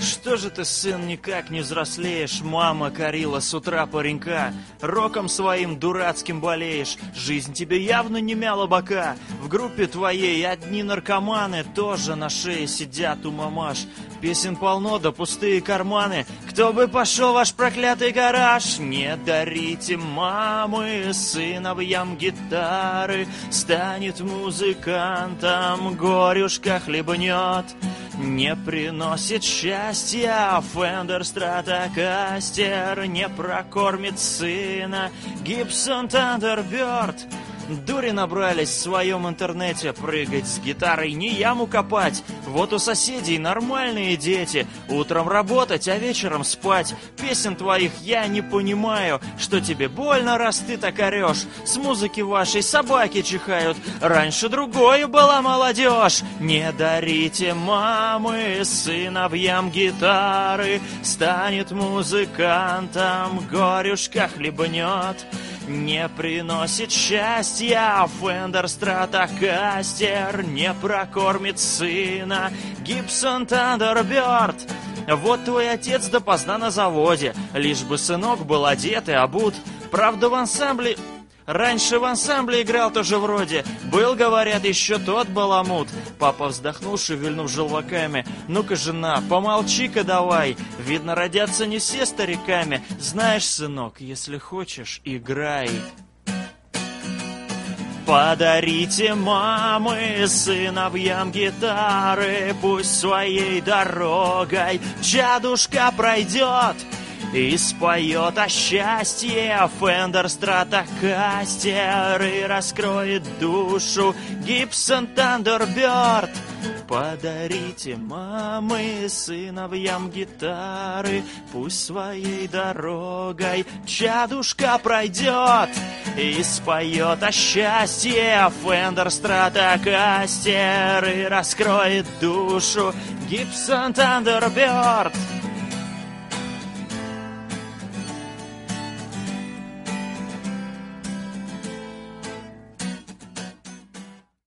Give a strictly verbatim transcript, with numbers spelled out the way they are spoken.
Что же ты, сын, никак не взрослеешь? Мама корила с утра паренька. Роком своим дурацким болеешь. Жизнь тебе явно не мяла бока. В группе твоей одни наркоманы тоже на шее сидят у мамаш. Песен полно, да пустые карманы. Кто бы пошел в ваш проклятый гараж? Не дарите мамы сыновьям гитары. Станет музыкантом, горюшка хлебнет. Не приносит счастья Fender Stratocaster, не прокормит сына Gibson Thunderbird. Дури набрались в своем интернете, прыгать с гитарой не яму копать. Вот у соседей нормальные дети, утром работать, а вечером спать. Песен твоих я не понимаю, что тебе больно, раз ты так орешь. С музыки вашей собаки чихают, раньше другой была молодежь. Не дарите мамы сыновьям гитары, станет музыкантом, горюшка хлебнет. Не приносит счастья Fender Stratocaster, не прокормит сына Gibson Thunderbird. Вот твой отец допоздна на заводе, лишь бы сынок был одет и обут. Правда, в ансамбле... Раньше в ансамбле играл тоже вроде. Был, говорят, еще тот баламут. Папа вздохнул, шевельнув желваками. Ну-ка, жена, помолчи-ка давай. Видно, родятся не все стариками. Знаешь, сынок, если хочешь, играй. Подарите мамы сыновьям гитары, пусть своей дорогой чадушка пройдет и споет о счастье Fender Stratocaster и раскроет душу Gibson Thunderbird. Подарите мамы сыновьям гитары, пусть своей дорогой чадушка пройдет и споет о счастье Fender Stratocaster и раскроет душу Gibson Thunderbird.